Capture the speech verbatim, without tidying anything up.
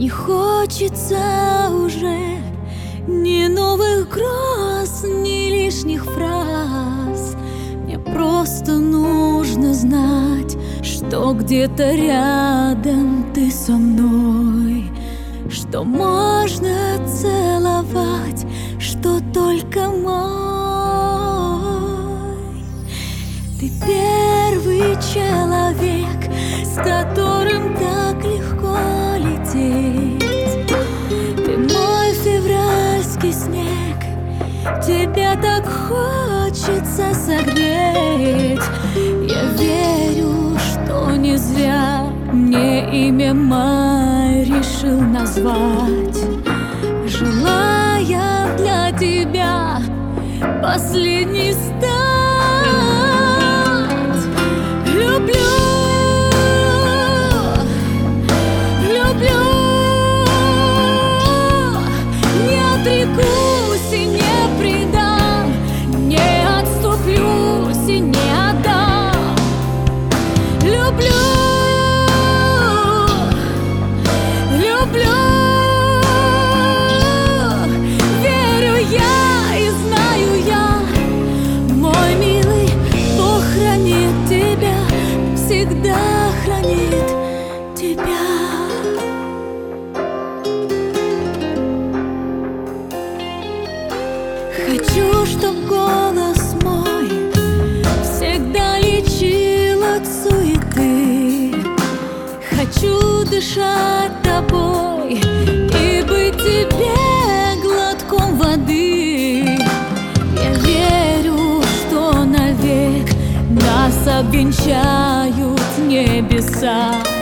Не хочется уже ни новых гроз, ни лишних фраз. Мне просто нужно знать, что где-то рядом ты со мной, что можно целовать, что только мой. Ты первый человек, с которым так легко лететь. Ты мой февральский снег, тебя так хочется согреть. Я верю, что не зря мне имя май решил назвать, желая для тебя последний стать. Люблю, люблю, не отрекусь и не предам, не отступлюсь и не отдам. Люблю, люблю, верю я и знаю я, мой милый, Бог хранит тебя, всегда хранит тебя. Хочу, чтоб голос мой всегда лечил от суеты. Хочу дышать тобой и быть тебе глотком воды. Я верю, что навек нас обвенчают небеса.